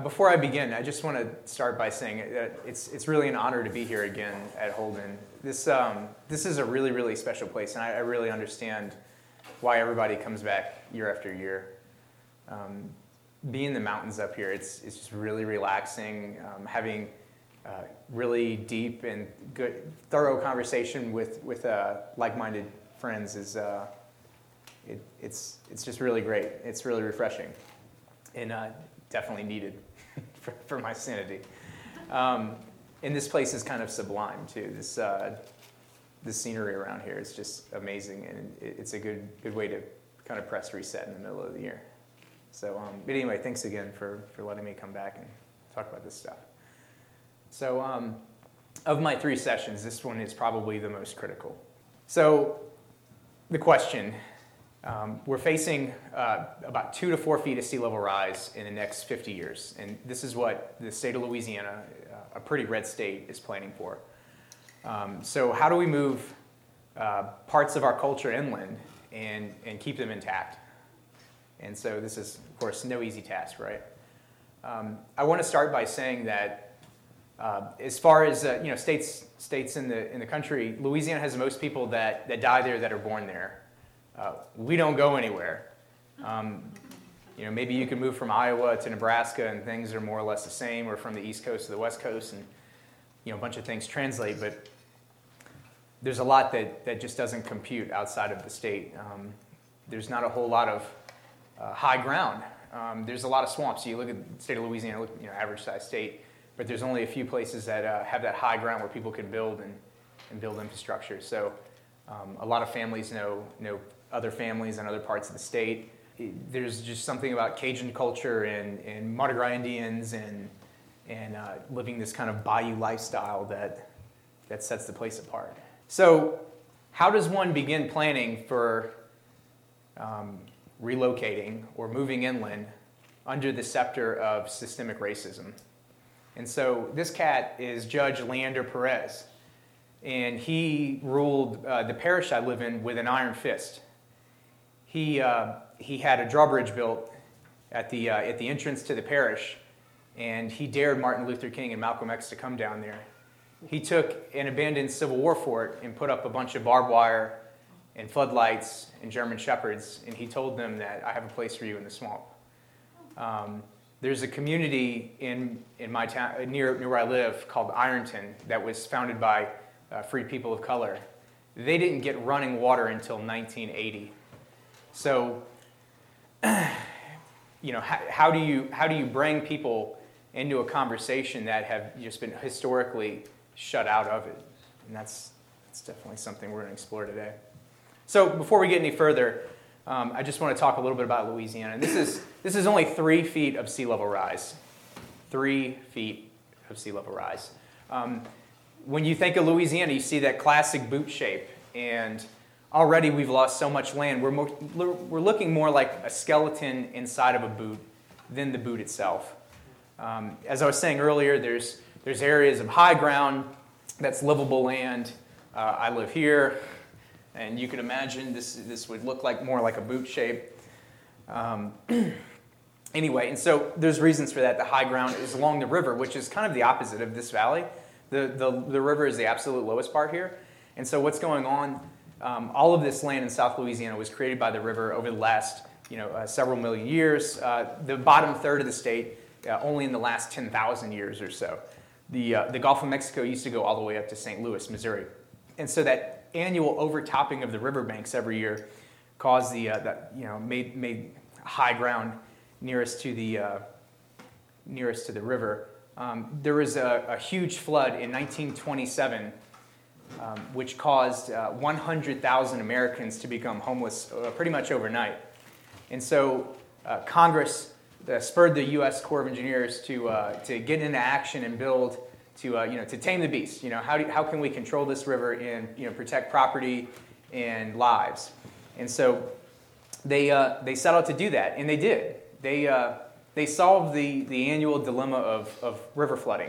Before I begin, I just want to start by saying that it's really an honor to be here again at Holden. This is a really, really special place, and I really understand why everybody comes back year after year. Being in the mountains up here, it's just really relaxing. Having really deep and good, thorough conversation with like-minded friends is it's just really great. It's really refreshing, and definitely needed for my sanity. And this place is kind of sublime too. This scenery around here is just amazing, and it's a good way to kind of press reset in the middle of the year. So, but anyway, thanks again for letting me come back and talk about this stuff. So, of my 3 sessions, this one is probably the most critical. So, the question. We're facing about 2 to 4 feet of sea level rise in the next 50 years. And this is what the state of Louisiana, a pretty red state, is planning for. So how do we move parts of our culture inland and keep them intact? And so this is, of course, no easy task, right? I want to start by saying that as far as states in the country, Louisiana has the most people that die there that are born there. We don't go anywhere. Maybe you can move from Iowa to Nebraska and things are more or less the same, or from the East Coast to the West Coast, and a bunch of things translate. But there's a lot that just doesn't compute outside of the state. There's not a whole lot of high ground. There's a lot of swamps. So you look at the state of Louisiana, average size state, but there's only a few places that have that high ground where people can build and build infrastructure. So a lot of families know other families in other parts of the state. There's just something about Cajun culture and Mardi Gras Indians and living this kind of bayou lifestyle that sets the place apart. So how does one begin planning for relocating or moving inland under the scepter of systemic racism? And so this cat is Judge Leander Perez, and he ruled the parish I live in with an iron fist. He had a drawbridge built at the entrance to the parish, and he dared Martin Luther King and Malcolm X to come down there. He took an abandoned Civil War fort and put up a bunch of barbed wire and floodlights and German shepherds, and he told them that I have a place for you in the swamp. There's a community in my town near where I live called Ironton that was founded by free people of color. They didn't get running water until 1980. So, how do you bring people into a conversation that have just been historically shut out of it? And that's definitely something we're going to explore today. So, before we get any further, I just want to talk a little bit about Louisiana. And this is only 3 feet of sea level rise. 3 feet of sea level rise. When you think of Louisiana, you see that classic boot shape, and already we've lost so much land. We're looking more like a skeleton inside of a boot than the boot itself. As I was saying earlier, there's areas of high ground that's livable land. I live here, and you can imagine this would look more like a boot shape. Anyway, and so there's reasons for that. The high ground is along the river, which is kind of the opposite of this valley. The river is the absolute lowest part here. And so what's going on, all of this land in South Louisiana was created by the river over the last several million years. The bottom third of the state, only in the last 10,000 years or so. The Gulf of Mexico used to go all the way up to St. Louis, Missouri. And so that annual overtopping of the riverbanks every year caused made high ground nearest to the river. There was a huge flood in 1927, which caused 100,000 Americans to become homeless pretty much overnight. And so Congress spurred the U.S. Corps of Engineers to get into action and build to tame the beast. How can we control this river and protect property and lives? And so they set out to do that, and they did. They solved the annual dilemma of river flooding,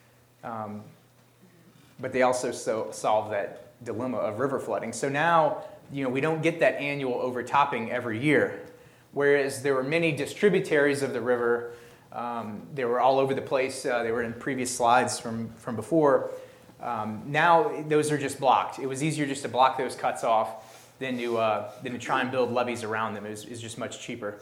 but they also solved that dilemma of river flooding. So now we don't get that annual overtopping every year, whereas there were many distributaries of the river They were all over the place. They were in previous slides from before. Now those are just blocked. It was easier just to block those cuts off than to try and build levees around them. It was just much cheaper.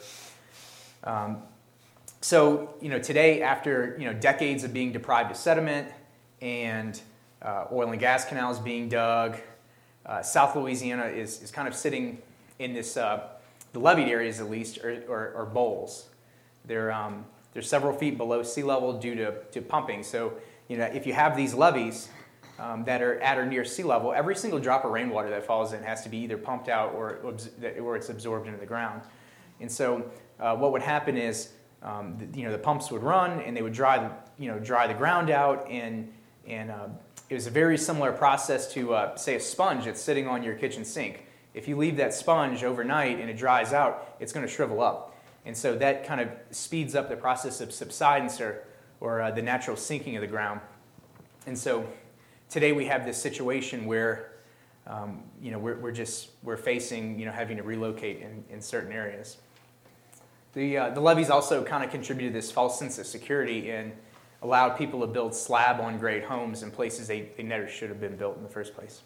So today, after decades of being deprived of sediment and oil and gas canals being dug, South Louisiana is kind of sitting in this the leveed areas at least are bowls. They're several feet below sea level due to pumping. So if you have these levees that are at or near sea level, every single drop of rainwater that falls in has to be either pumped out or it's absorbed into the ground. And so what would happen is the pumps would run and they would dry the ground out, and it was a very similar process to say a sponge that's sitting on your kitchen sink. If you leave that sponge overnight and it dries out, it's going to shrivel up. And so that kind of speeds up the process of subsidence or the natural sinking of the ground. And so today we have this situation where we're facing having to relocate in certain areas. The levees also kind of contributed to this false sense of security and allowed people to build slab-on-grade homes in places they never should have been built in the first place.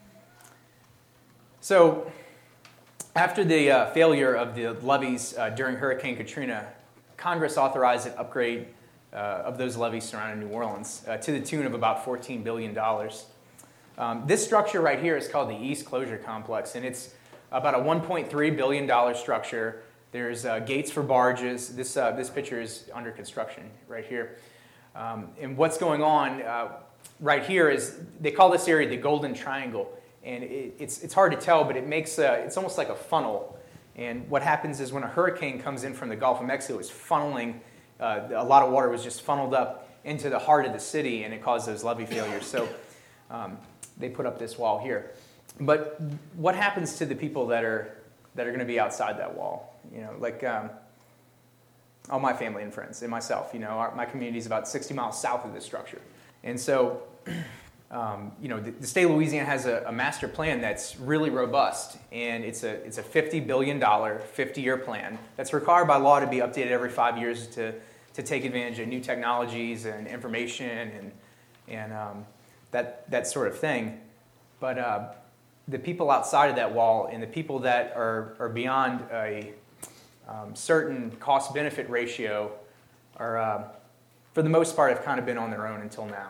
So after the failure of the levees during Hurricane Katrina, Congress authorized an upgrade of those levees surrounding New Orleans to the tune of about $14 billion. This structure right here is called the East Closure Complex, and it's about a $1.3 billion structure. There's gates for barges. This picture is under construction right here. And what's going on right here is they call this area the Golden Triangle. And it's hard to tell, but it's almost like a funnel. And what happens is when a hurricane comes in from the Gulf of Mexico, it's funneling, a lot of water was just funneled up into the heart of the city, and it caused those levee failures. So they put up this wall here. But what happens to the people that are going to be outside that wall? All my family and friends and myself. My community is about 60 miles south of this structure. And so the state of Louisiana has a master plan that's really robust, and it's a $50 billion 50-year plan that's required by law to be updated every 5 years to take advantage of new technologies and information and that sort of thing. But the people outside of that wall and the people that are beyond a certain cost-benefit ratio are, for the most part, have kind of been on their own until now.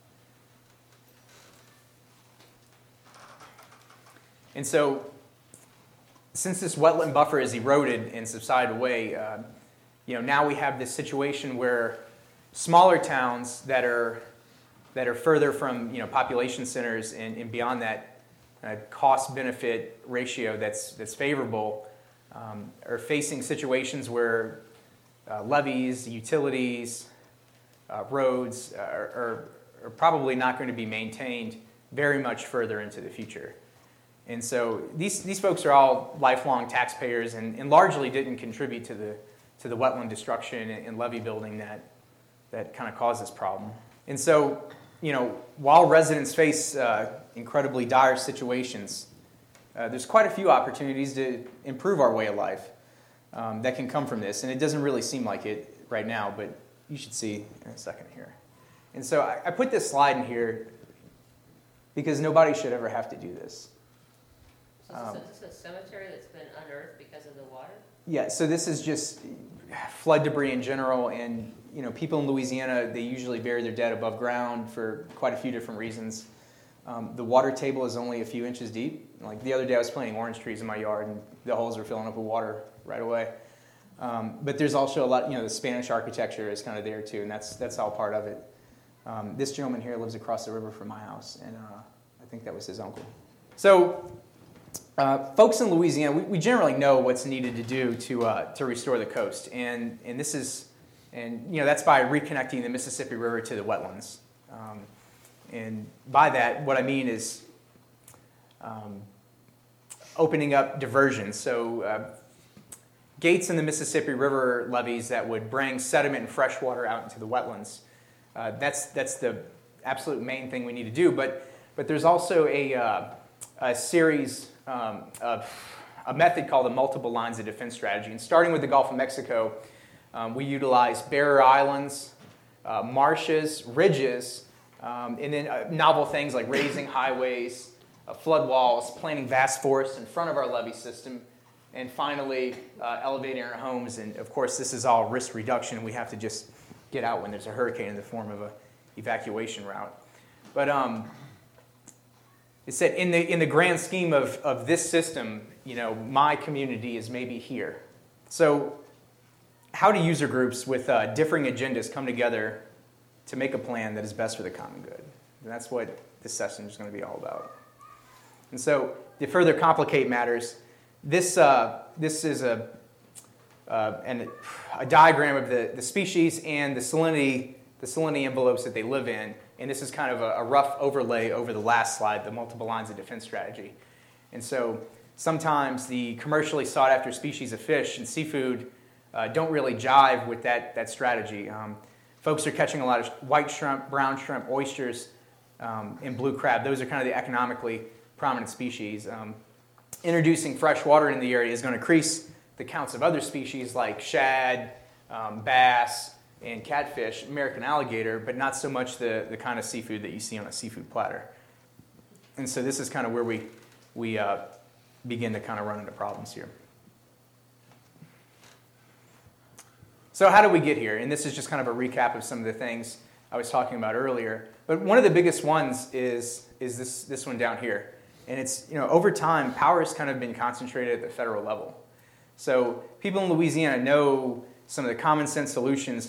And so, since this wetland buffer is eroded and subsided away, now we have this situation where smaller towns that are further from population centers and beyond that cost-benefit ratio that's favorable are facing situations where levees, utilities, roads are probably not going to be maintained very much further into the future. And so these folks are all lifelong taxpayers and largely didn't contribute to the wetland destruction and levee building that kind of caused this problem. And so, while residents face incredibly dire situations, there's quite a few opportunities to improve our way of life that can come from this. And it doesn't really seem like it right now, but you should see in a second here. And so I put this slide in here because nobody should ever have to do this. So is this a cemetery that's been unearthed because of the water? Yeah, so this is just flood debris in general, and people in Louisiana, they usually bury their dead above ground for quite a few different reasons. The water table is only a few inches deep. Like the other day I was planting orange trees in my yard, and the holes were filling up with water right away. But there's also a lot, the Spanish architecture is kind of there too, and that's all part of it. This gentleman here lives across the river from my house, and I think that was his uncle. So folks in Louisiana, we generally know what's needed to do to restore the coast, and that's by reconnecting the Mississippi River to the wetlands. And by that, what I mean is opening up diversions. So gates in the Mississippi River levees that would bring sediment and fresh water out into the wetlands. That's the absolute main thing we need to do. But there's also a series of a method called the multiple lines of defense strategy. And starting with the Gulf of Mexico, We utilize barrier islands, marshes, ridges, and then novel things like raising highways, flood walls, planting vast forests in front of our levee system, and finally elevating our homes. And of course, this is all risk reduction. We have to just get out when there's a hurricane in the form of an evacuation route. But it said in the grand scheme of this system, my community is maybe here. So how do user groups with differing agendas come together to make a plan that is best for the common good? And that's what this session is going to be all about. And so to further complicate matters, this is a diagram of the species and the salinity envelopes that they live in. And this is kind of a rough overlay over the last slide, the multiple lines of defense strategy. And so sometimes the commercially sought after species of fish and seafood don't really jive with that strategy. Folks are catching a lot of white shrimp, brown shrimp, oysters, and blue crab. Those are kind of the economically prominent species. Introducing fresh water in the area is going to increase the counts of other species like shad, bass, and catfish, American alligator, but not so much the kind of seafood that you see on a seafood platter. And so this is kind of where we begin to kind of run into problems here. So how did we get here? And this is just kind of a recap of some of the things I was talking about earlier. But one of the biggest ones is this one down here. And it's, over time, power has kind of been concentrated at the federal level. So people in Louisiana know some of the common sense solutions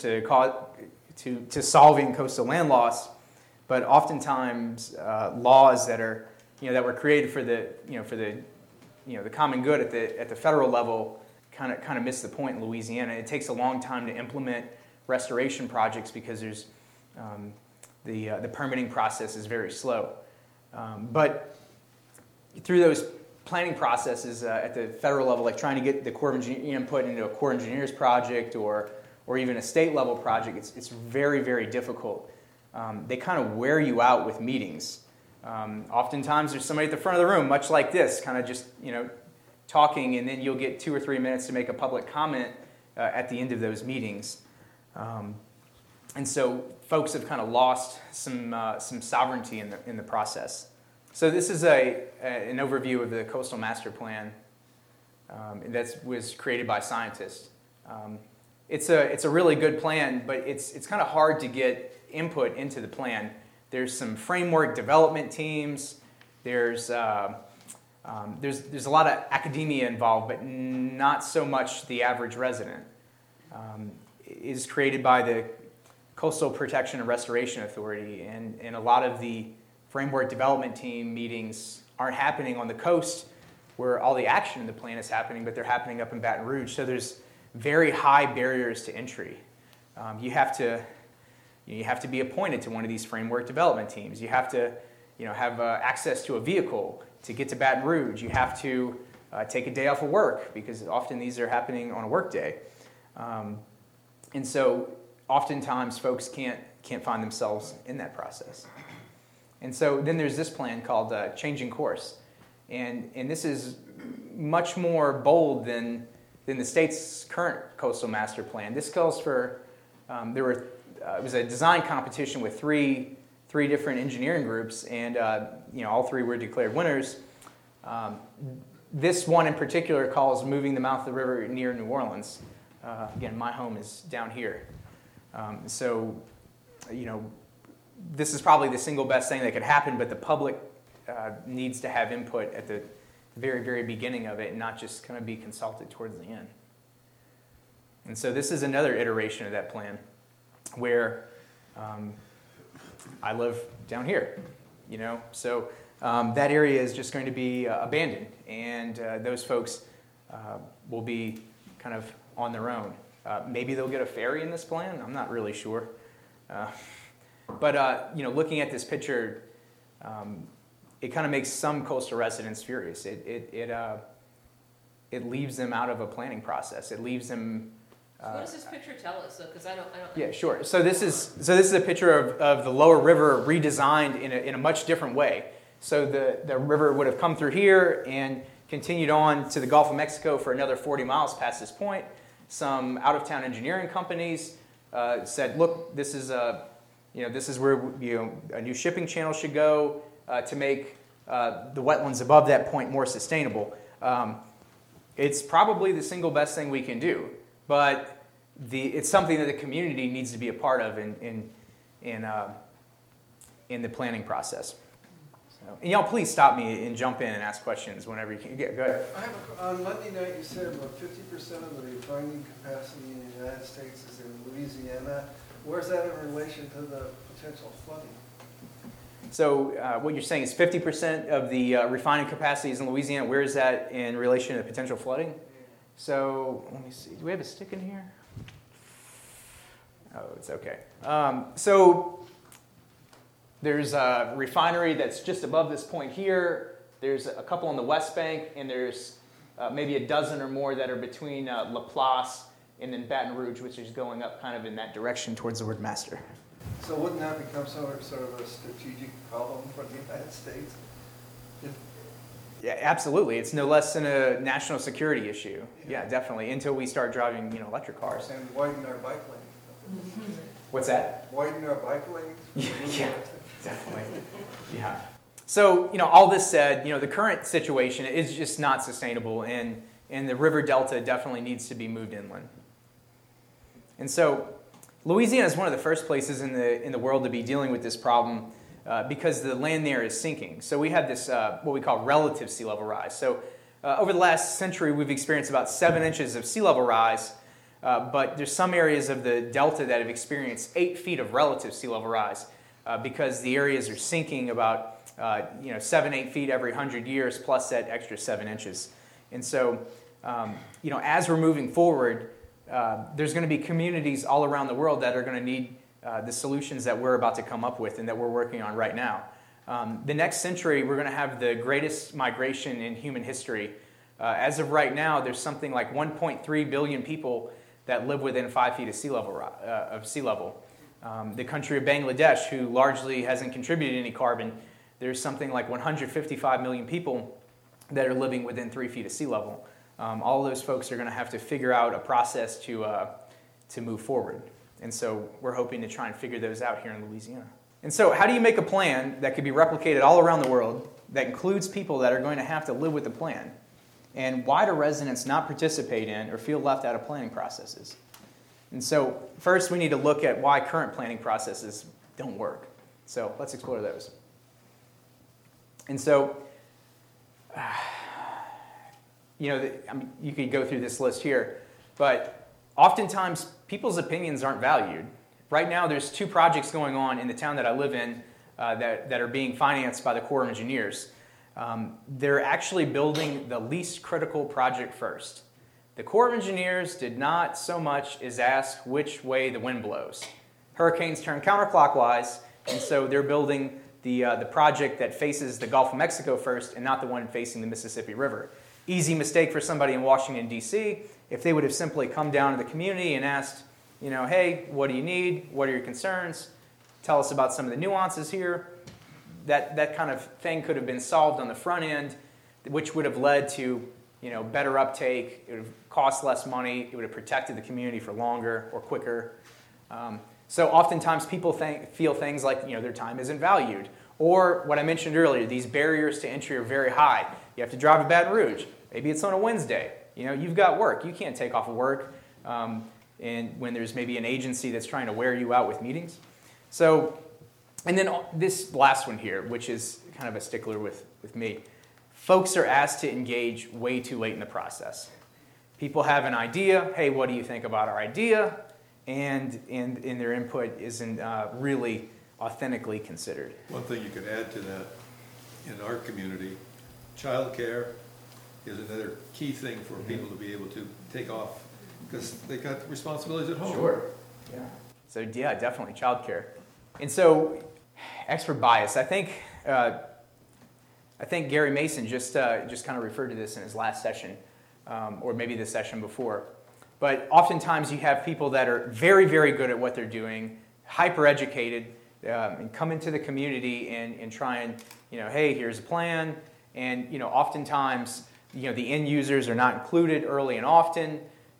to solving coastal land loss, but oftentimes laws that are that were created for the common good at the federal level kind of miss the point in Louisiana. It takes a long time to implement restoration projects because there's the permitting process is very slow. But through those planning processes at the federal level, like trying to get the Corps of Engineers input into a Corps of Engineers project or even a state level project, it's very, very difficult. They kind of wear you out with meetings. Oftentimes there's somebody at the front of the room, much like this, kind of just talking, and then you'll get 2 or 3 minutes to make a public comment at the end of those meetings. And so folks have kind of lost some sovereignty in the process. So this is an overview of the Coastal Master Plan that was created by scientists. It's a really good plan, but it's kind of hard to get input into the plan. There's some framework development teams. There's a lot of academia involved, but not so much the average resident. It is created by the Coastal Protection and Restoration Authority, and a lot of the framework development team meetings aren't happening on the coast where all the action in the plan is happening, but they're happening up in Baton Rouge. So there's very high barriers to entry. You have to be appointed to one of these framework development teams. You have to have access to a vehicle to get to Baton Rouge. You have to take a day off of work because often these are happening on a work day. And so oftentimes folks can't find themselves in that process. And so then there's this plan called Changing Course. And this is much more bold than the state's current coastal master plan. This calls for, it was a design competition with three different engineering groups, and all three were declared winners. This one in particular calls moving the mouth of the river near New Orleans. Again, my home is down here. So this is probably the single best thing that could happen, but the public needs to have input at the very, very beginning of it and not just kind of be consulted towards the end. And so this is another iteration of that plan where I live down here, So that area is just going to be abandoned, and those folks will be kind of on their own. Maybe they'll get a ferry in this plan. I'm not really sure. But looking at this picture, it kind of makes some coastal residents furious. It leaves them out of a planning process. It leaves them. So what does this picture tell us? Because I don't. Yeah, sure. So this is a picture of the lower river redesigned in a much different way. So the river would have come through here and continued on to the Gulf of Mexico for another 40 miles past this point. some out-of-town engineering companies said, look, this is where a new shipping channel should go to make the wetlands above that point more sustainable. It's probably the single best thing we can do, but it's something that the community needs to be a part of in the planning process. So, and y'all please stop me and jump in and ask questions whenever you can. Go ahead. On Monday night, you said about 50% of the refining capacity in the United States is in Louisiana. Where's that in relation to the potential flooding? So what you're saying is 50% of the refining capacity is in Louisiana. Where is that in relation to potential flooding? So let me see. Do we have a stick in here? Oh, it's okay. So there's a refinery that's just above this point here. There's a couple on the West Bank, and there's maybe a dozen or more that are between Laplace and then Baton Rouge, which is going up kind of in that direction towards the word master. So wouldn't that become sort of a strategic problem for the United States? Yeah, absolutely. It's no less than a national security issue. Yeah, definitely. Until we start driving, electric cars. And widen our bike lane. What's that? Widen our bike lane. Yeah, definitely. Yeah. So, all this said, the current situation is just not sustainable, and the river delta definitely needs to be moved inland. And so, Louisiana is one of the first places in the world to be dealing with this problem because the land there is sinking. So we have this, what we call relative sea level rise. So over the last century, we've experienced about 7 inches of sea level rise, but there's some areas of the delta that have experienced 8 feet of relative sea level rise because the areas are sinking about 7-8 feet every 100 years plus that extra 7 inches. And so, as we're moving forward, there's going to be communities all around the world that are going to need the solutions that we're about to come up with and that we're working on right now. The next century, we're going to have the greatest migration in human history. As of right now, there's something like 1.3 billion people that live within 5 feet of sea level. The country of Bangladesh, who largely hasn't contributed any carbon, there's something like 155 million people that are living within 3 feet of sea level. All of those folks are going to have to figure out a process to move forward. And so we're hoping to try and figure those out here in Louisiana. And so how do you make a plan that could be replicated all around the world that includes people that are going to have to live with the plan? And why do residents not participate in or feel left out of planning processes? And so first we need to look at why current planning processes don't work. So let's explore those. And so you could go through this list here, but oftentimes people's opinions aren't valued. Right now, there's 2 projects going on in the town that I live in that are being financed by the Corps of Engineers. They're actually building the least critical project first. The Corps of Engineers did not so much as ask which way the wind blows. Hurricanes turn counterclockwise, and so they're building the project that faces the Gulf of Mexico first and not the one facing the Mississippi River. Easy mistake for somebody in Washington, D.C. If they would have simply come down to the community and asked, hey, what do you need? What are your concerns? Tell us about some of the nuances here. That kind of thing could have been solved on the front end, which would have led to better uptake. It would have cost less money. It would have protected the community for longer or quicker. So oftentimes people feel things like their time isn't valued. Or what I mentioned earlier, these barriers to entry are very high. You have to drive to Baton Rouge. Maybe it's on a Wednesday. You've got work. You can't take off of work and when there's maybe an agency that's trying to wear you out with meetings. So, and then this last one here, which is kind of a stickler with me. Folks are asked to engage way too late in the process. People have an idea. Hey, what do you think about our idea? And their input isn't really authentically considered. One thing you could add to that, in our community, childcare is another key thing for people to be able to take off because they got responsibilities at home. Sure. Yeah. So yeah, definitely childcare. And so, expert bias. I think Gary Mason just kind of referred to this in his last session, or maybe the session before. But oftentimes you have people that are very, very good at what they're doing, hyper-educated, and come into the community and try and, hey, here's a plan. And, oftentimes, the end users are not included early and often.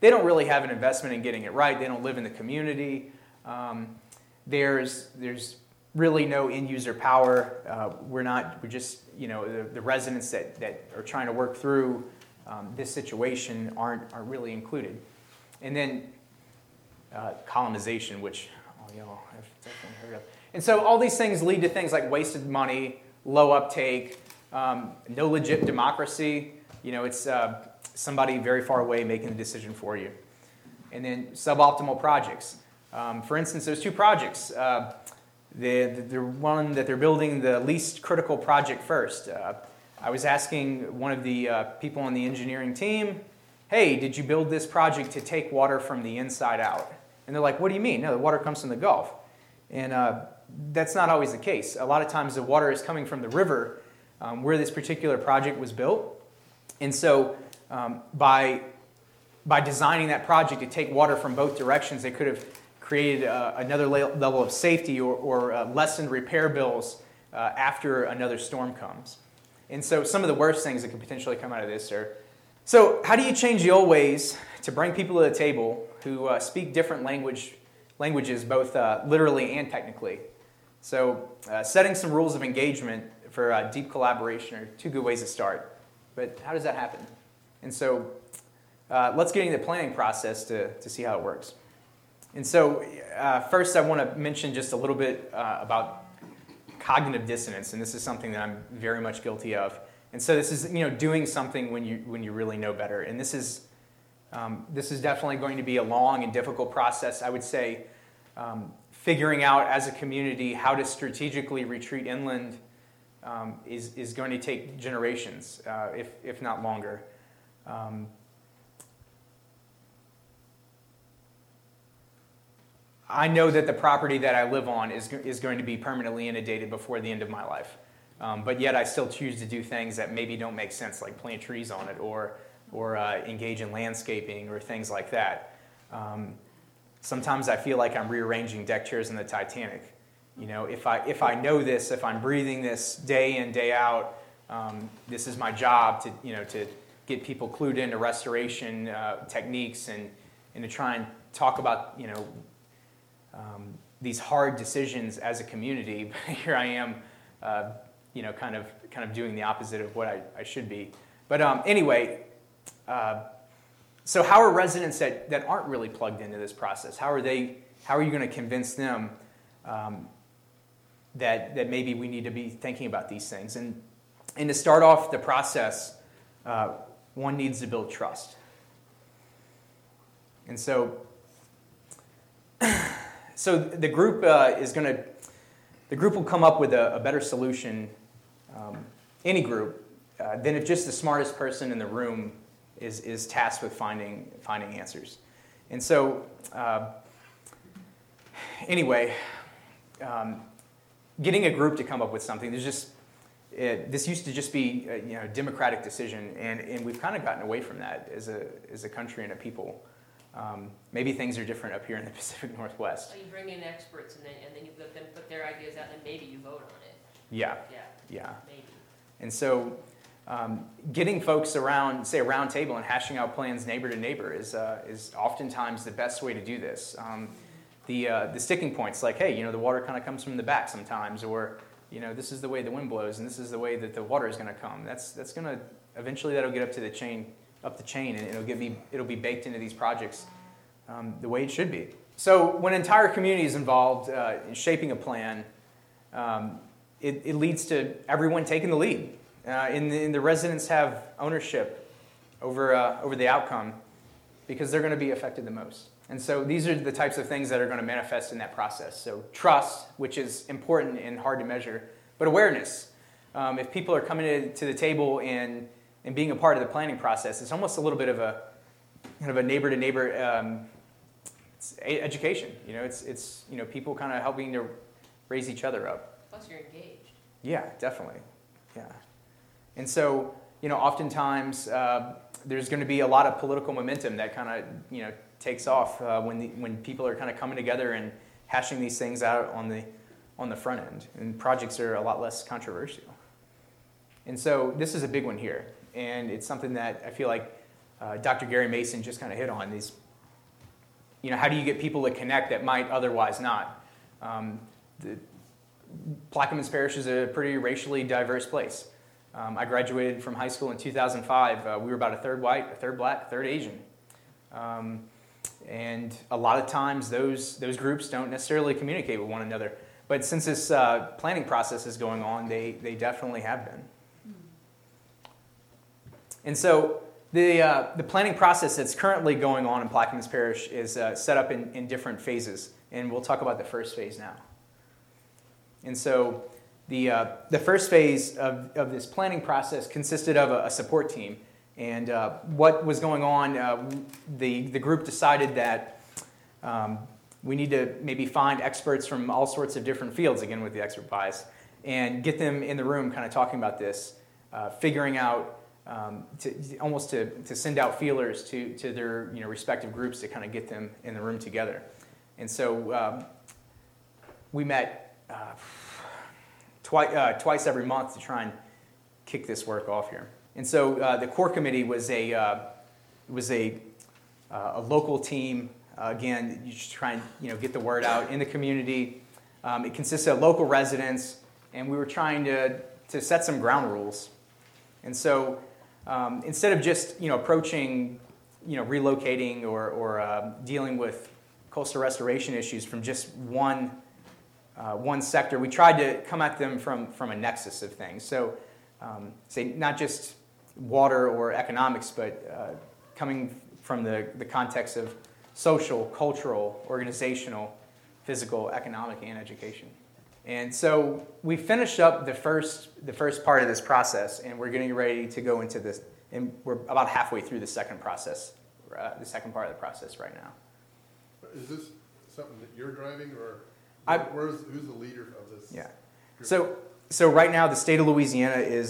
they don't really have an investment in getting it right. They don't live in the community. There's really no end user power. We're just, the residents that are trying to work through this situation aren't really included. And then colonization, which y'all have definitely heard of. And so all these things lead to things like wasted money, low uptake, no legit democracy. It's somebody very far away making the decision for you. And then suboptimal projects. For instance, there's two projects. The one that they're building, the least critical project first. I was asking one of the people on the engineering team, hey, did you build this project to take water from the inside out? And they're like, what do you mean? No, the water comes from the Gulf. And that's not always the case. A lot of times the water is coming from the river where this particular project was built. And so by designing that project to take water from both directions, they could have created another level of safety or lessened repair bills after another storm comes. And so some of the worst things that could potentially come out of this are, so how do you change the old ways to bring people to the table who speak different languages, both literally and technically? So setting some rules of engagement for deep collaboration are two good ways to start. But how does that happen? And so let's get into the planning process to see how it works. And so first I want to mention just a little bit about cognitive dissonance, and this is something that I'm very much guilty of. And so this is doing something when you really know better. And this is definitely going to be a long and difficult process. I would say figuring out as a community how to strategically retreat inland is going to take generations, if not longer. I know that the property that I live on is going to be permanently inundated before the end of my life. But yet I still choose to do things that maybe don't make sense, like plant trees on it or engage in landscaping or things like that. Sometimes I feel like I'm rearranging deck chairs in the Titanic. If I know this, if I'm breathing this day in, day out, this is my job to get people clued into restoration techniques and to try and talk about these hard decisions as a community. Here I am, kind of doing the opposite of what I should be. But anyway, so how are residents that aren't really plugged into this process? How are you going to convince them that maybe we need to be thinking about these things? And to start off the process, one needs to build trust. And so the group the group will come up with a better solution, any group, than if just the smartest person in the room is tasked with finding answers. And so, anyway, getting a group to come up with something, this used to just be a democratic decision, and we've kind of gotten away from that as a country and a people. Maybe things are different up here in the Pacific Northwest. So you bring in experts and then you let them put their ideas out and maybe you vote on it. Yeah. Yeah. Maybe. And so getting folks around, say, a round table and hashing out plans neighbor to neighbor is oftentimes the best way to do this. The sticking points, like, hey, the water kind of comes from the back sometimes, or this is the way the wind blows and this is the way that the water is going to come. That's going to eventually that'll get up the chain, and it'll be baked into these projects the way it should be. So when an entire community is involved in shaping a plan, it leads to everyone taking the lead. And the residents have ownership over the outcome because they're going to be affected the most. And so these are the types of things that are going to manifest in that process. So trust, which is important and hard to measure, but awareness. If people are coming to the table and being a part of the planning process, it's almost a little bit of a kind of a neighbor-to-neighbor education. It's people kind of helping to raise each other up. Plus you're engaged. Yeah, definitely. Yeah. And so, oftentimes there's going to be a lot of political momentum that kind of, takes off when people are kind of coming together and hashing these things out on the front end. And projects are a lot less controversial. And so this is a big one here. And it's something that I feel like Dr. Gary Mason just kind of hit on. These, how do you get people to connect that might otherwise not? Plaquemines Parish is a pretty racially diverse place. I graduated from high school in 2005. We were about a third white, a third black, a third Asian. And a lot of times those groups don't necessarily communicate with one another. But since this planning process is going on, they definitely have been. And so the planning process that's currently going on in Plaquemines Parish is set up in different phases. And we'll talk about the first phase now. And so the first phase of this planning process consisted of a support team. And what was going on, the group decided that we need to maybe find experts from all sorts of different fields, again with the expert bias, and get them in the room kind of talking about this, figuring out, to send out feelers to their respective groups to kind of get them in the room together. And so we met twice every month to try and kick this work off here. And so the core committee was a local team. Again, you just try and get the word out in the community. It consisted of local residents, and we were trying to set some ground rules. And so instead of just approaching relocating or dealing with coastal restoration issues from just one sector, we tried to come at them from a nexus of things. So say not just water or economics, but coming from the context of social, cultural, organizational, physical, economic, and education. And so we finished up the first part of this process, and we're getting ready to go into this, and we're about halfway through the second process, the second part of the process right now. Is this something that you're driving, or who's the leader of this? Yeah. So right now the state of Louisiana is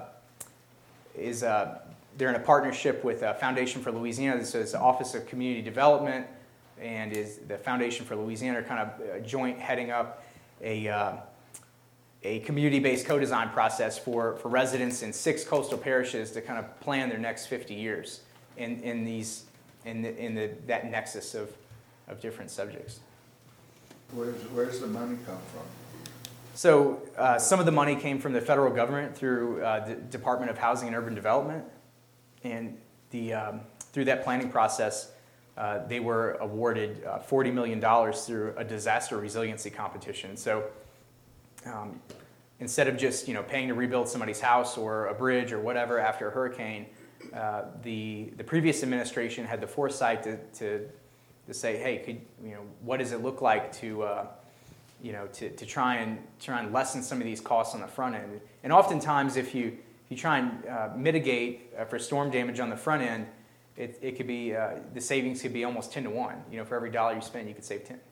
they're in a partnership with Foundation for Louisiana. So it's the Office of Community Development, and is the Foundation for Louisiana are kind of joint heading up a community-based co-design process for residents in 6 coastal parishes to kind of plan their next 50 years in that nexus of different subjects. Where's the money come from? So some of the money came from the federal government through the Department of Housing and Urban Development, and through that planning process, they were awarded $40 million through a disaster resiliency competition. So instead of just paying to rebuild somebody's house or a bridge or whatever after a hurricane, the previous administration had the foresight to say, hey, what does it look like to try and lessen some of these costs on the front end? And oftentimes, if you try and mitigate for storm damage on the front end, it could be the savings could be almost 10 to 1. For every dollar you spend, you could save 10.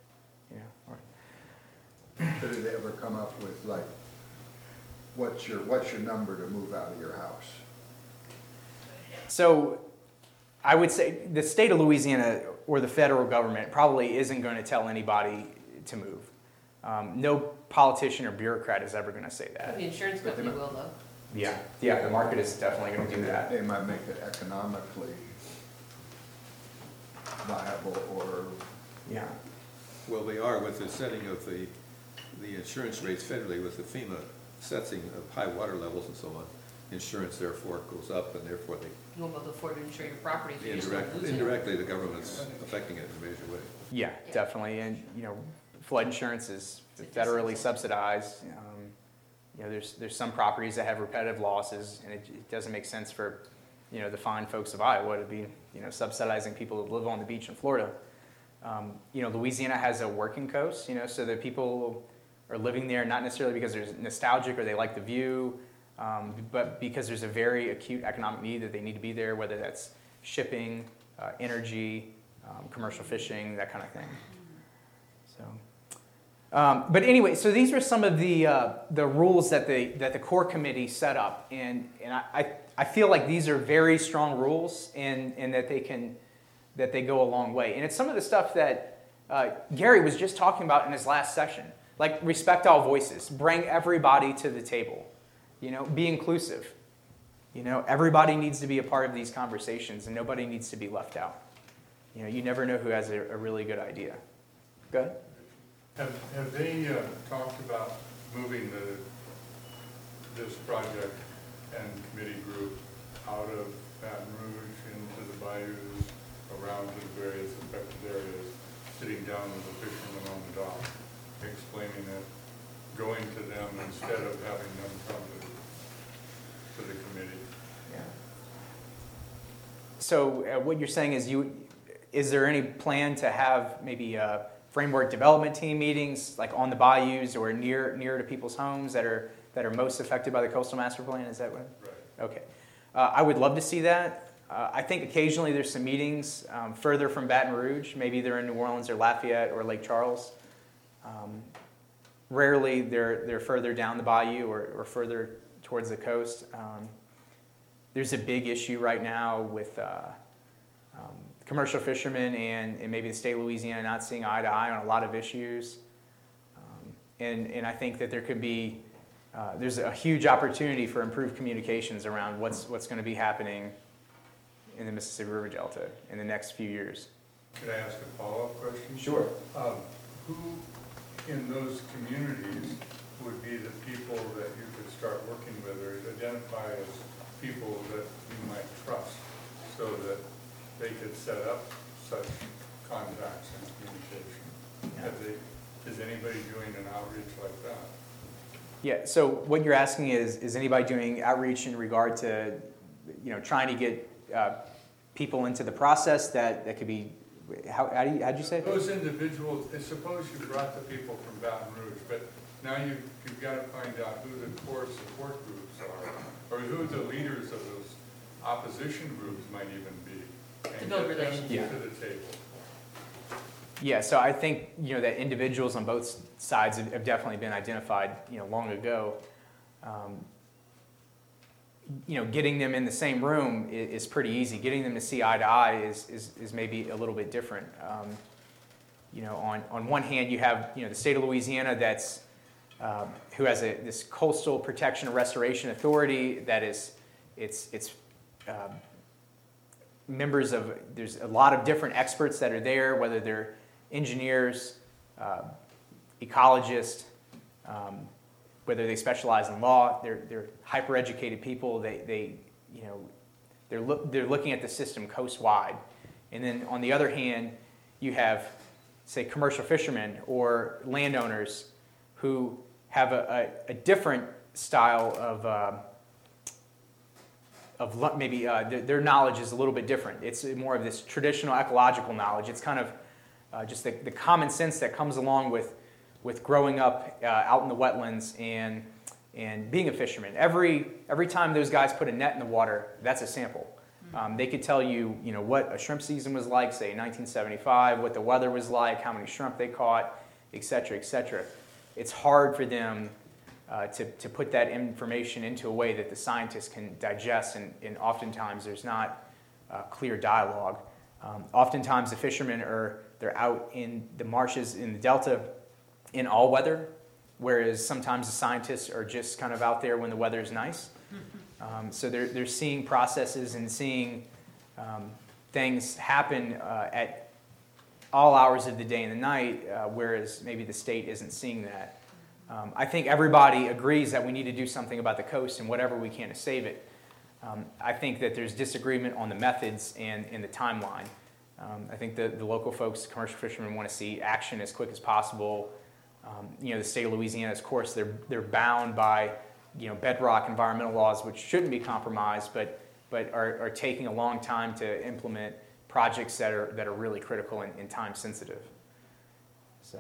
Did they ever come up with what's your number to move out of your house? So I would say the state of Louisiana or the federal government probably isn't going to tell anybody to move. No politician or bureaucrat is ever going to say that. The insurance company will, though. Yeah, the market is definitely going to do that. They might make it economically viable, or Yeah. Well, they are with the setting of the insurance rates federally with the FEMA setting of high water levels and so on. Insurance therefore goes up, and therefore You won't be able to afford to insure your property, so you're just going to lose it. indirectly the government's affecting it in a major way. Yeah, definitely. And, flood insurance is federally subsidized. There's some properties that have repetitive losses, and it doesn't make sense for, the fine folks of Iowa to be, subsidizing people who live on the beach in Florida. Louisiana has a working coast, so that people are living there not necessarily because they're nostalgic or they like the view, but because there's a very acute economic need that they need to be there, whether that's shipping, energy, commercial fishing, that kind of thing. So, but anyway, so these were some of the rules that the core committee set up, and I feel like these are very strong rules, and that they go a long way. And it's some of the stuff that Gary was just talking about in his last session, like respect all voices, bring everybody to the table, be inclusive. Everybody needs to be a part of these conversations, and nobody needs to be left out. You never know who has a really good idea. Go ahead. Have they talked about moving this project and committee group out of Baton Rouge into the bayous, around to the various affected areas, sitting down with the fishermen on the dock, explaining it, going to them instead of having them come to the committee? Yeah. So what you're saying is there any plan to have maybe framework development team meetings like on the bayous or near to people's homes that are most affected by the coastal master plan? Is that what? Right. Okay. I would love to see that. I think occasionally there's some meetings further from Baton Rouge. Maybe they're in New Orleans or Lafayette or Lake Charles. Rarely they're further down the bayou or further towards the coast. There's a big issue right now with commercial fishermen and maybe the state of Louisiana not seeing eye to eye on a lot of issues. And I think that there could be, there's a huge opportunity for improved communications around what's going to be happening in the Mississippi River Delta in the next few years. Could I ask a follow-up question? Sure. Who in those communities would be the people that you could start working with or identify as people that you might trust so that they could set up such contacts and communication? Is anybody doing an outreach like that? Yeah, so what you're asking is anybody doing outreach in regard to, trying to get people into the process that could be, how'd you say it? Those individuals, suppose you brought the people from Baton Rouge, but now you've got to find out who the core support groups are, or who the leaders of those opposition groups might even be, and build get them relationships. to the table. Yeah, so I think that individuals on both sides have definitely been identified long ago. Getting them in the same room is pretty easy. Getting them to see eye to eye is maybe a little bit different. On one hand, you have the state of Louisiana that's who has this Coastal Protection and Restoration Authority that is it's members of, there's a lot of different experts that are there, whether they're engineers, ecologists, whether they specialize in law. They're hyper educated people. They're looking at the system coast-wide. And then on the other hand, you have, say, commercial fishermen or landowners who have a different style of maybe their knowledge is a little bit different. It's more of this traditional ecological knowledge. It's kind of just the common sense that comes along with growing up out in the wetlands and being a fisherman. Every time those guys put a net in the water, that's a sample. They could tell you, what a shrimp season was like, say, in 1975, what the weather was like, how many shrimp they caught, et cetera, et cetera. It's hard for them to put that information into a way that the scientists can digest, and oftentimes there's not clear dialogue. Oftentimes the fishermen they're out in the marshes in the Delta in all weather, whereas sometimes the scientists are just kind of out there when the weather is nice. So they're seeing processes and seeing things happen at all hours of the day and the night, whereas maybe the state isn't seeing that. I think everybody agrees that we need to do something about the coast and whatever we can to save it. I think that there's disagreement on the methods and the timeline. I think the local folks, commercial fishermen, want to see action as quick as possible. The state of Louisiana, of course, they're bound by bedrock environmental laws, which shouldn't be compromised, but are taking a long time to implement projects that are really critical and time sensitive. So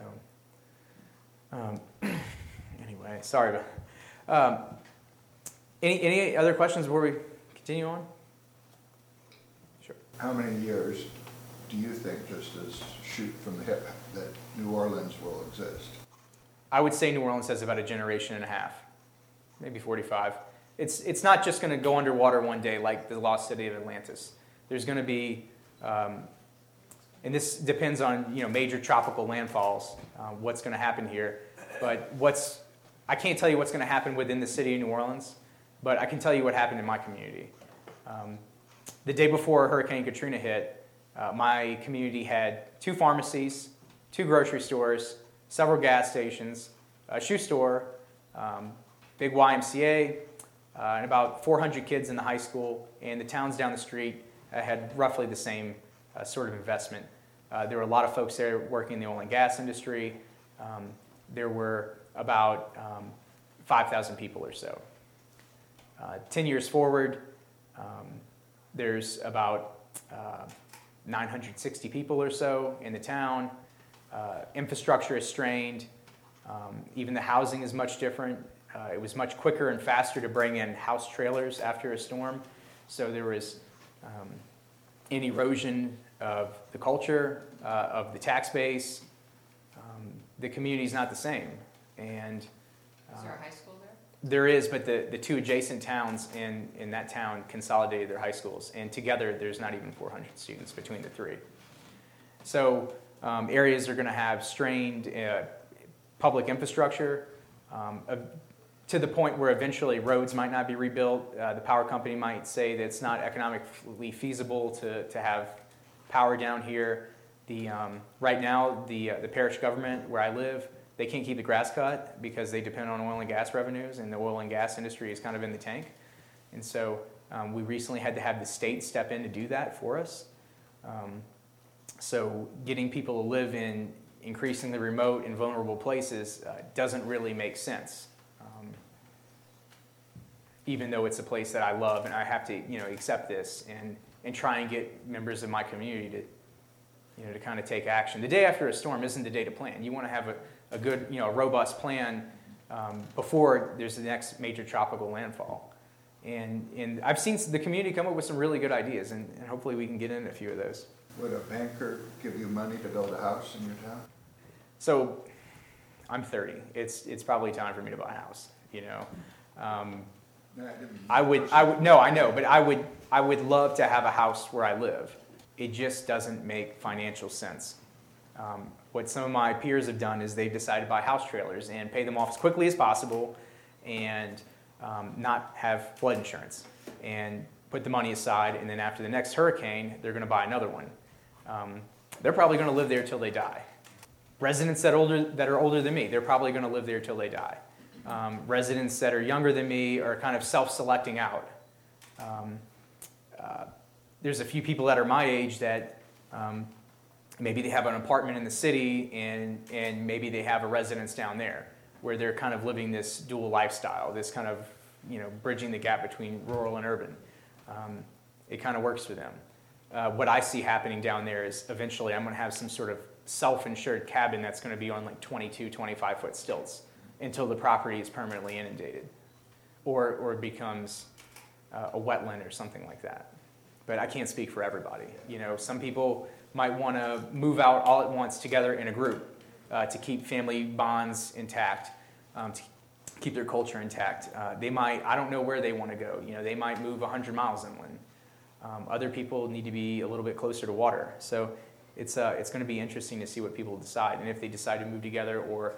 anyway, sorry about. Any other questions before we continue on? Sure. How many years do you think, just as shoot from the hip, that New Orleans will exist? I would say New Orleans has about a generation and a half, maybe 45. It's not just going to go underwater one day like the lost city of Atlantis. There's going to be, and this depends on major tropical landfalls, what's going to happen here. But I can't tell you what's going to happen within the city of New Orleans. but I can tell you what happened in my community. The day before Hurricane Katrina hit, my community had 2 pharmacies, 2 grocery stores, several gas stations, a shoe store, big YMCA, and about 400 kids in the high school, and the towns down the street had roughly the same sort of investment. There were a lot of folks there working in the oil and gas industry. There were about 5,000 people or so. 10 years forward, there's about 960 people or so in the town. Infrastructure is strained. Even the housing is much different. It was much quicker and faster to bring in house trailers after a storm. So there was an erosion of the culture, of the tax base. The community's not the same. And Is there a high school there? there is, but the 2 adjacent towns in that town consolidated their high schools. And together, there's not even 400 students between the 3. So areas are going to have strained public infrastructure to the point where eventually roads might not be rebuilt. The power company might say that it's not economically feasible to have power down here. Right now, the parish government where I live, they can't keep the grass cut because they depend on oil and gas revenues, and the oil and gas industry is kind of in the tank. And so we recently had to have the state step in to do that for us. So getting people to live in increasingly remote and vulnerable places doesn't really make sense. Even though it's a place that I love, and I have to, accept this and try and get members of my community to kind of take action. The day after a storm isn't the day to plan. You want to have a good, a robust plan before there's the next major tropical landfall. And I've seen the community come up with some really good ideas, and hopefully we can get into a few of those. Would a banker give you money to build a house in your town? So I'm 30. It's probably time for me to buy a house. No, I didn't. I would. No, I know, but I would love to have a house where I live. It just doesn't make financial sense. What some of my peers have done is they've decided to buy house trailers and pay them off as quickly as possible, and not have flood insurance, and put the money aside. And then after the next hurricane, they're going to buy another one. They're probably going to live there till they die. Residents that are older than me, they're probably going to live there till they die. Residents that are younger than me are kind of self-selecting out. There's a few people that are my age that maybe they have an apartment in the city and maybe they have a residence down there where they're kind of living this dual lifestyle, this kind of bridging the gap between rural and urban. It kind of works for them. What I see happening down there is eventually I'm going to have some sort of self-insured cabin that's going to be on like 22, 25-foot stilts until the property is permanently inundated or it becomes a wetland or something like that. But I can't speak for everybody. Some people might want to move out all at once together in a group to keep family bonds intact, to keep their culture intact. They might, I don't know where they want to go. They might move 100 miles inland. Other people need to be a little bit closer to water. So it's going to be interesting to see what people decide, and if they decide to move together or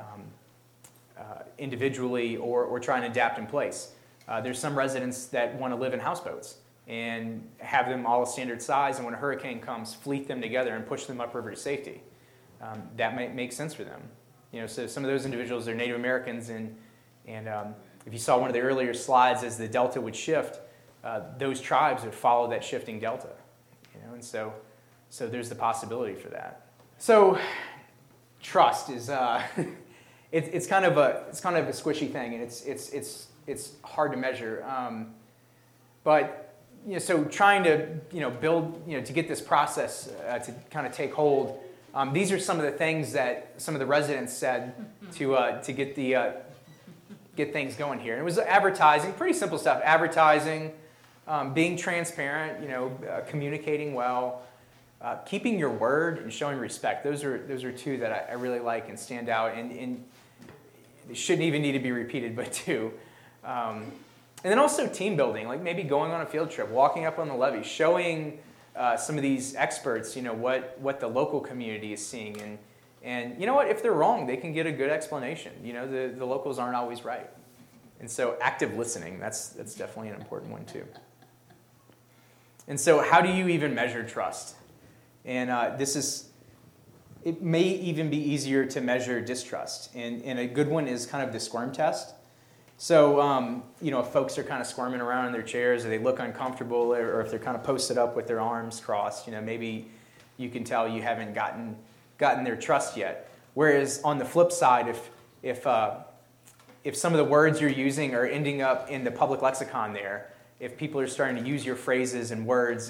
individually or try and adapt in place. There's some residents that want to live in houseboats and have them all a standard size, and when a hurricane comes, fleet them together and push them upriver to safety. That might make sense for them. So some of those individuals are Native Americans, and if you saw one of the earlier slides, as the delta would shift, those tribes would follow that shifting delta. And so there's the possibility for that. So trust is it's kind of a squishy thing, and it's hard to measure. But so trying to build to get this process to kind of take hold. These are some of the things that some of the residents said to get things going here. And it was advertising, pretty simple stuff. Advertising, being transparent, communicating well, keeping your word, and showing respect. Those are 2 that I really like and stand out, and they shouldn't even need to be repeated, but 2. And then also team building, like maybe going on a field trip, walking up on the levee, showing some of these experts, what the local community is seeing, and if they're wrong, they can get a good explanation. The locals aren't always right, And so active listening, that's definitely an important one too. And so how do you even measure trust? And it may even be easier to measure distrust. And a good one is kind of the squirm test. So, if folks are kind of squirming around in their chairs, or they look uncomfortable, or if they're kind of posted up with their arms crossed, maybe you can tell you haven't gotten their trust yet. Whereas on the flip side, if some of the words you're using are ending up in the public lexicon there, if people are starting to use your phrases and words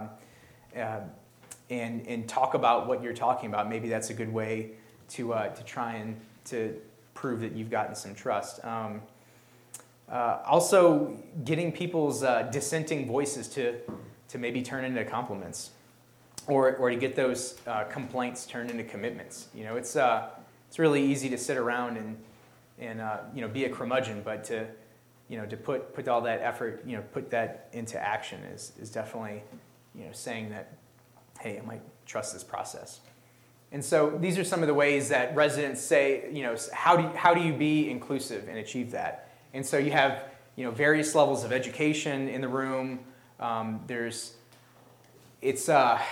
and talk about what you're talking about, maybe that's a good way to try and to prove that you've gotten some trust. Also, getting people's dissenting voices to maybe turn into compliments, or to get those complaints turned into commitments. It's really easy to sit around and be a curmudgeon, but to put all that effort, put that into action is definitely saying that, hey, I might trust this process. And so these are some of the ways that residents say, how do you be inclusive and achieve that? And so you have, various levels of education in the room. It's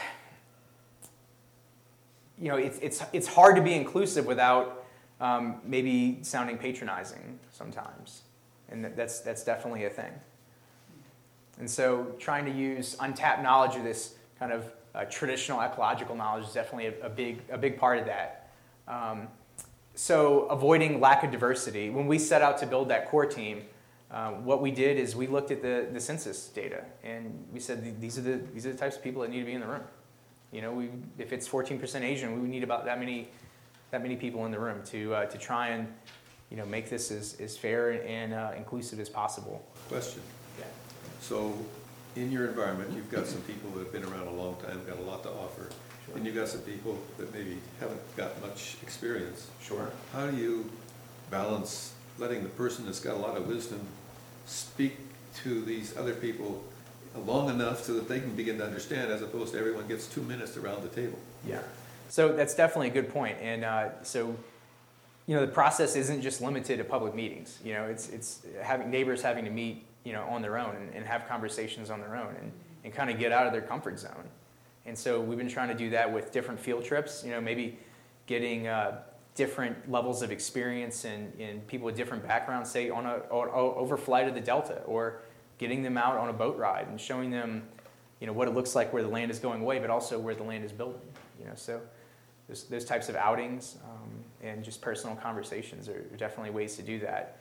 hard to be inclusive without maybe sounding patronizing sometimes, and that's definitely a thing. And so trying to use untapped knowledge of this kind of traditional ecological knowledge is definitely a big part of that. So avoiding lack of diversity. When we set out to build that core team, what we did is we looked at the census data, and we said these are the types of people that need to be in the room. If it's 14% Asian, we would need about that many people in the room to try and make this as fair and inclusive as possible. Question. Yeah. So in your environment, you've got some people that have been around a long time, got a lot to offer. Sure. And you've got some people that maybe haven't got much experience. Sure. How do you balance letting the person that's got a lot of wisdom speak to these other people long enough so that they can begin to understand, as opposed to everyone gets 2 minutes around the table? Yeah. So that's definitely a good point. And the process isn't just limited to public meetings. It's having neighbors having to meet, on their own and have conversations on their own and kind of get out of their comfort zone. And so we've been trying to do that with different field trips, maybe getting different levels of experience and people with different backgrounds, say on a overflight of the Delta, or getting them out on a boat ride and showing them, what it looks like where the land is going away, but also where the land is building. So those types of outings and just personal conversations are definitely ways to do that.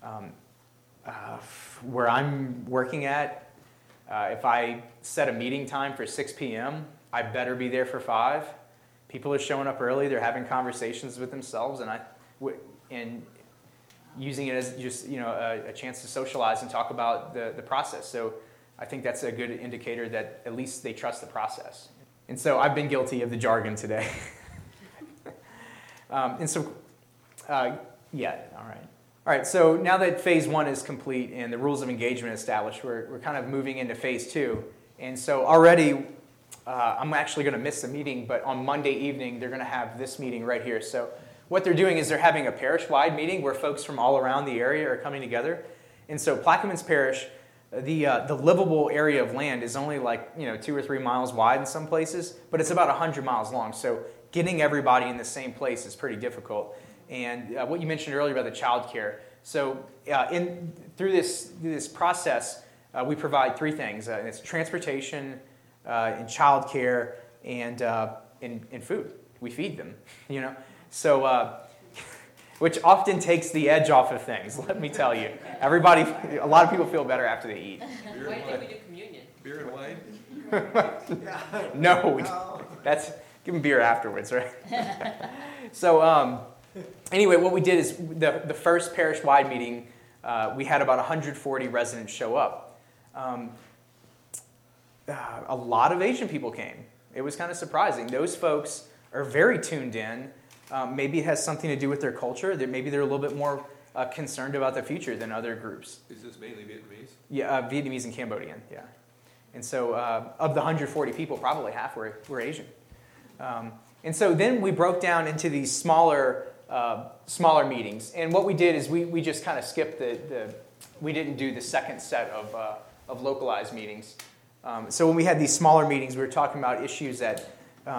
Where I'm working at, if I set a meeting time for 6 p.m., I better be there for 5. People are showing up early. They're having conversations with themselves, and using it as just a chance to socialize and talk about the process. So I think that's a good indicator that at least they trust the process. And so I've been guilty of the jargon today. All right, so now that phase 1 is complete and the rules of engagement established, we're kind of moving into phase 2. And so already I'm actually going to miss the meeting, but on Monday evening they're going to have this meeting right here. So what they're doing is they're having a parish-wide meeting where folks from all around the area are coming together. And so Plaquemines Parish, the livable area of land is only 2 or 3 miles wide in some places, but it's about 100 miles long. So getting everybody in the same place is pretty difficult. And what you mentioned earlier about the child care. So through this process, we provide 3 things. It's transportation, and child care, and food. We feed them, So, which often takes the edge off of things, let me tell you. A lot of people feel better after they eat. Why do you think we do communion? Beer and wine? No, give them beer afterwards, right? So anyway, what we did is the first parish-wide meeting, we had about 140 residents show up. A lot of Asian people came. It was kind of surprising. Those folks are very tuned in. Maybe it has something to do with their culture. Maybe they're a little bit more concerned about the future than other groups. Is this mainly Vietnamese? Yeah, Vietnamese and Cambodian, yeah. And so of the 140 people, probably half were Asian. And so then we broke down into these smaller smaller meetings. And what we did is we just kind of skipped we didn't do the second set of localized meetings. So when we had these smaller meetings, we were talking about issues that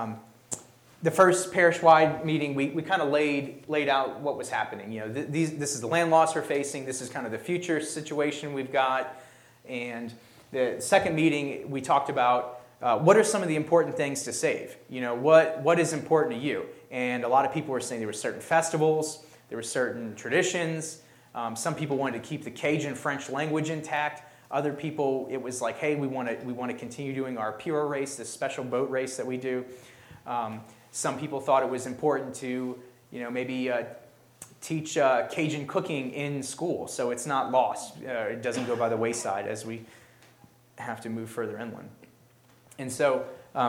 the first parish-wide meeting, we kind of laid out what was happening. You know, this is the land loss we're facing. This is kind of the future situation we've got. And the second meeting, we talked about what are some of the important things to save. You know, what is important to you? And a lot of people were saying there were certain festivals, there were certain traditions. Some people wanted to keep the Cajun French language intact. Other people, it was like, hey, we want to continue doing our Pura race, this special boat race that we do. Some people thought it was important to, you know, maybe teach Cajun cooking in school, so it's not lost. It doesn't go by the wayside as we have to move further inland. And so,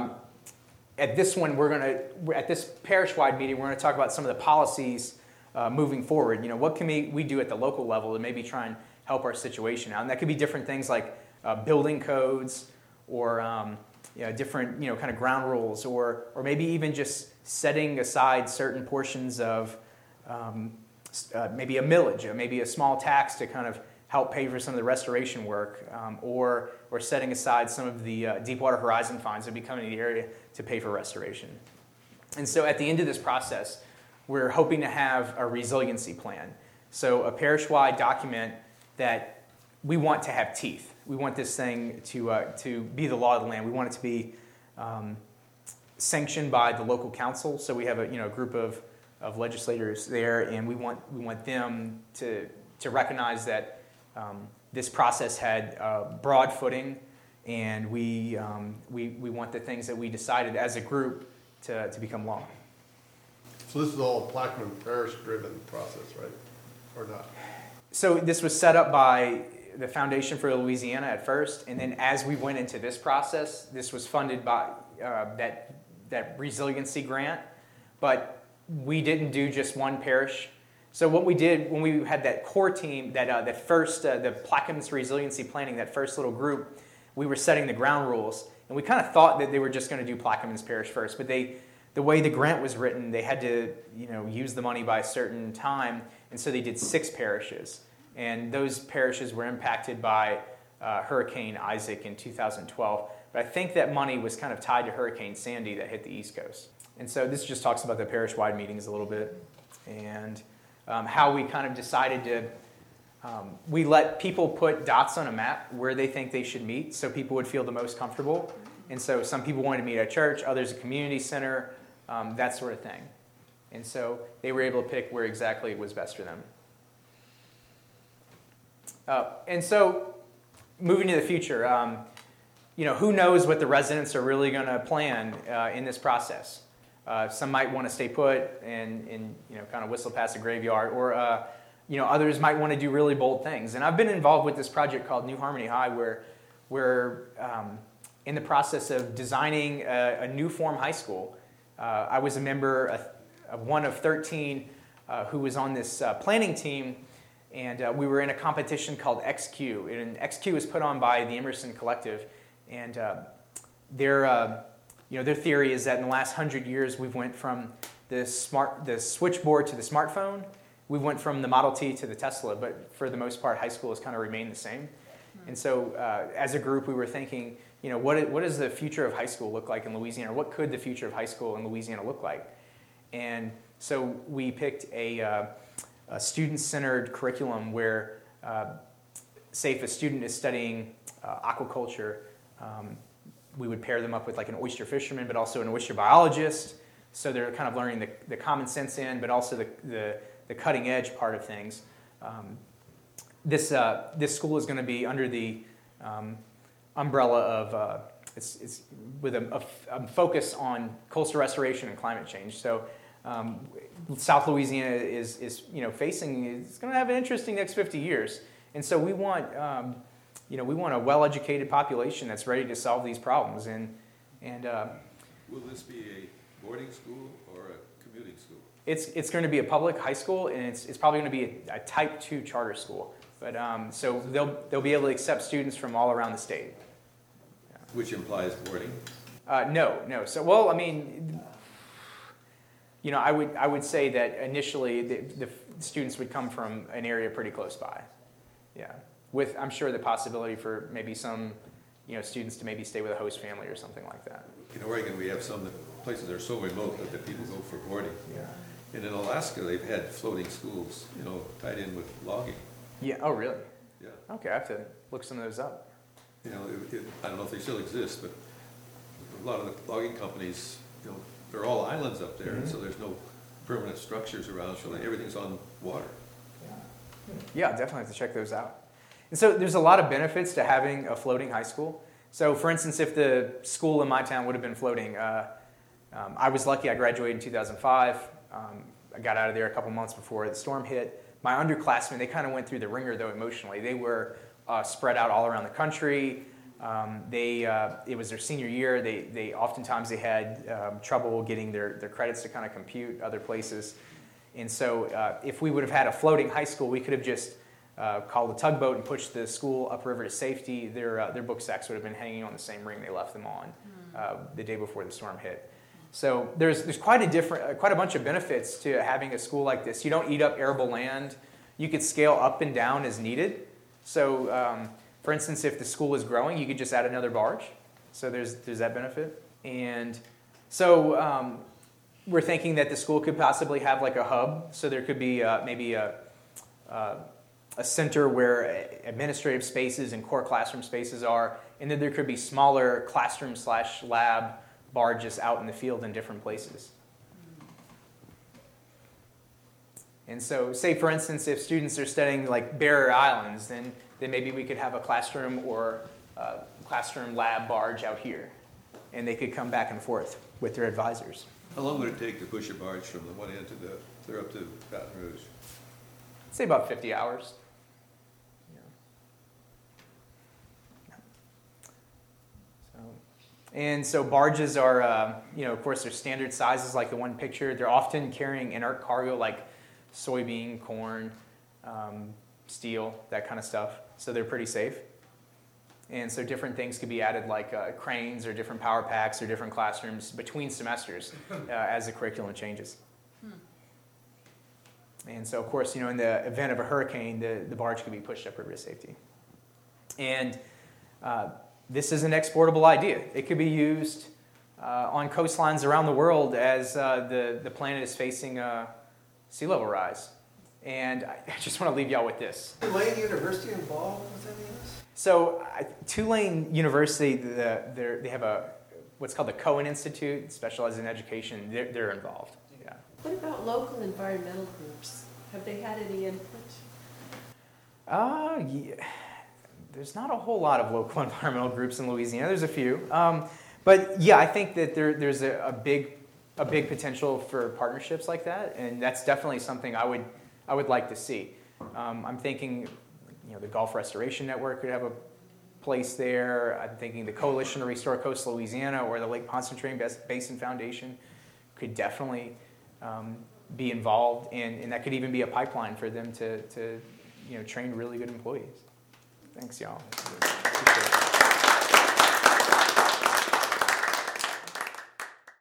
at this one, at this parish-wide meeting, we're going to talk about some of the policies moving forward. You know, what can we do at the local level to maybe try and help our situation out? And that could be different things like building codes or different, kind of ground rules, or maybe even just setting aside certain portions of maybe a millage, or maybe a small tax to kind of help pay for some of the restoration work, or setting aside some of the Deepwater Horizon funds that would be coming to the area to pay for restoration. And so at the end of this process, we're hoping to have a resiliency plan. So a parish-wide document that we want to have teeth. We want this thing to be the law of the land. We want it to be sanctioned by the local council. So we have a group of legislators there, and we want them to recognize that this process had broad footing, and we want the things that we decided as a group to become law. So this is all a Plaquemine Parish-driven process, right? Or not? So this was set up by the Foundation for Louisiana at first, and then as we went into this process, this was funded by that resiliency grant, but we didn't do just one parish. So what we did when we had that core team, that first, the Plaquemines Resiliency Planning, that first little group, we were setting the ground rules, and we kind of thought that they were just going to do Plaquemines Parish first, but the way the grant was written, they had to use the money by a certain time, and so they did 6 parishes. And those parishes were impacted by Hurricane Isaac in 2012. But I think that money was kind of tied to Hurricane Sandy that hit the East Coast. And so this just talks about the parish-wide meetings a little bit, and how we kind of decided to, we let people put dots on a map where they think they should meet so people would feel the most comfortable. And so some people wanted to meet at church, others a community center, that sort of thing. And so they were able to pick where exactly it was best for them. And so moving to the future, who knows what the residents are really going to plan in this process. Some might want to stay put and kind of whistle past the graveyard, or others might want to do really bold things. And I've been involved with this project called New Harmony High, where we're in the process of designing a new form high school. I was a member of one of 13 who was on this planning team, and we were in a competition called XQ. And XQ was put on by the Emerson Collective, and their theory is that in the last 100 years we've went from the switchboard to the smartphone. We went from the Model T to the Tesla, but for the most part, high school has kind of remained the same. And so, as a group, we were thinking, what does the future of high school look like in Louisiana? What could the future of high school in Louisiana look like? And so we picked a student-centered curriculum where, say, if a student is studying aquaculture, we would pair them up with like an oyster fisherman, but also an oyster biologist. So they're kind of learning the common sense end, but also the cutting edge part of things. This school is going to be under the umbrella of it's with a focus on coastal restoration and climate change. So South Louisiana is facing, it's going to have an interesting next 50 years, and so we want a well-educated population that's ready to solve these problems. And will this be a boarding school or a commuting school? It's going to be a public high school, and it's probably going to be a Type 2 charter school. But so they'll be able to accept students from all around the state. Which implies boarding? No. So, well, I mean, I would say that initially the students would come from an area pretty close by. Yeah, with I'm sure the possibility for maybe some students to maybe stay with a host family or something like that. In Oregon, we have some places that are so remote that the people go for boarding. Yeah. And in Alaska, they've had floating schools, tied in with logging. Yeah. Oh, really? Yeah. Okay, I have to look some of those up. I don't know if they still exist, but a lot of the logging companies, they're all islands up there, and so there's no permanent structures around, so everything's on water. Yeah, definitely have to check those out. And so there's a lot of benefits to having a floating high school. So for instance, if the school in my town would have been floating, I was lucky I graduated in 2005. I got out of there a couple months before the storm hit. My underclassmen, they kind of went through the ringer though emotionally. They were spread out all around the country. It was their senior year. They oftentimes they had trouble getting their credits to kind of compute other places. And so if we would have had a floating high school, we could have just called a tugboat and pushed the school upriver to safety. Their book sacks would have been hanging on the same ring they left them on the day before the storm hit. So there's quite a bunch of benefits to having a school like this. You don't eat up arable land. You could scale up and down as needed. So for instance, if the school is growing, you could just add another barge. So there's that benefit. And so we're thinking that the school could possibly have like a hub. So there could be maybe a center where administrative spaces and core classroom spaces are. And then there could be smaller classroom/lab barges out in the field in different places. And so say, for instance, if students are studying like barrier islands, then maybe we could have a classroom or classroom lab barge out here. And they could come back and forth with their advisors. How long would it take to push a barge from the one end to clear up to Baton Rouge? I'd say about 50 hours. And so barges are, of course, they're standard sizes like the one pictured. They're often carrying inert cargo like soybean, corn, steel, that kind of stuff. So they're pretty safe. And so different things could be added like cranes or different power packs or different classrooms between semesters as the curriculum changes. And so, of course, in the event of a hurricane, the barge could be pushed upriver to safety. And this is an exportable idea. It could be used on coastlines around the world as the planet is facing sea level rise. And I just want to leave y'all with this. Is Tulane University involved with any of this? So Tulane University, they have what's called the Cohen Institute, specializes in education. They're involved. Yeah. What about local environmental groups? Have they had any input? Yeah. There's not a whole lot of local environmental groups in Louisiana. There's a few. But yeah, I think that there's a big potential for partnerships like that, and that's definitely something I would like to see. I'm thinking, the Gulf Restoration Network could have a place there. I'm thinking the Coalition to Restore Coastal Louisiana or the Lake Pontchartrain Basin Foundation could definitely be involved, and that could even be a pipeline for them to train really good employees. Thanks, y'all. Appreciate it.